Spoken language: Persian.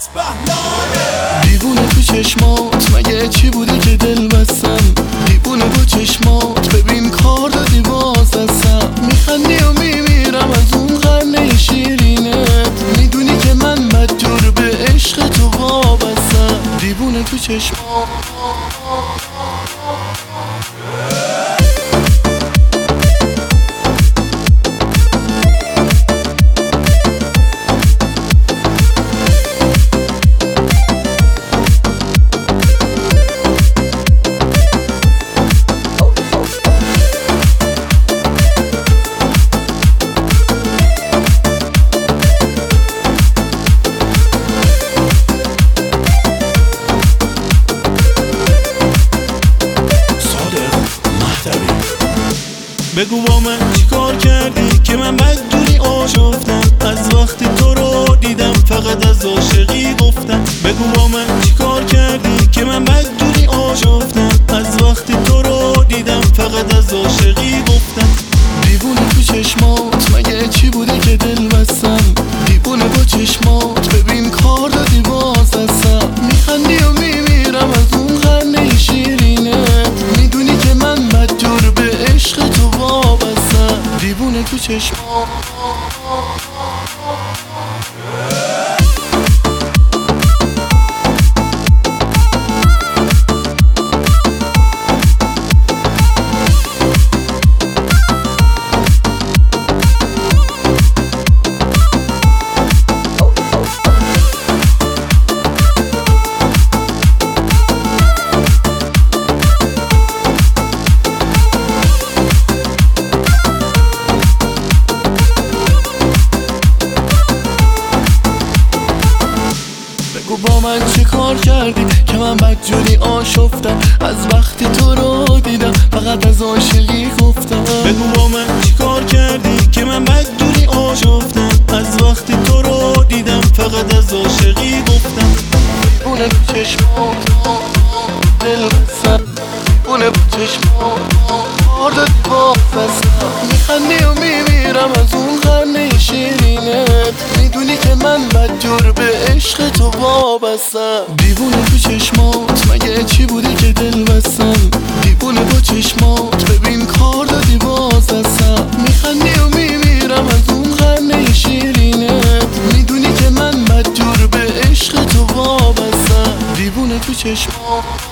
دیوونه تو چشمات مگه چی بوده که دل بستم؟ دیوونه با چشمات ببین کار دادی باز هستم. میخندی و میمیرم از اون خنده شیرینت، میدونی که من مجبور به عشق تو وابستم. دیوونه تو چشمات بگو با من چی کار کردی که من بدجوری آشفتم؟ از وقتی تو رو دیدم فقط از عاشقی گفتم. بگو با من چی کار کردی که من بدجوری آشفتم؟ از وقتی تو رو دیدم فقط از عاشقی گفتم. دیوونه تو چشمات مگه چی بوده که دل بستم؟ دیوونه با چشمات ببین کار دادی باز هستم. میخندی و میمیرم از اون خنده شیرینت، میدونی که من مجبور به عشق تو وابستم. دیوونه تو چشمات با من چه کار کردی که من بدجوری آشفتم؟ از وقتی تو رو دیدم فقط از عاشقی گفتم. بگو با من چی کار کردی که من بدجوری آشفتم؟ از وقتی تو رو دیدم فقط از عاشقی گفتم. دیوونه تو چشمات دل بستم، دیوونه تو چشمات کار دادی باز هستم. میخندی و میمیرم از اون خنده شیرینت، میدونی که من مجبور به عشق تو وابستم. دیوونه تو چشمات مگه چی بوده که دل بستم؟ دیوونه با چشمات ببین کار دادی باز هستم. میخندی و میمیرم از اون خنده شیرینت، میدونی که من مجبور به عشق تو وابستم. دیوونه تو چشمات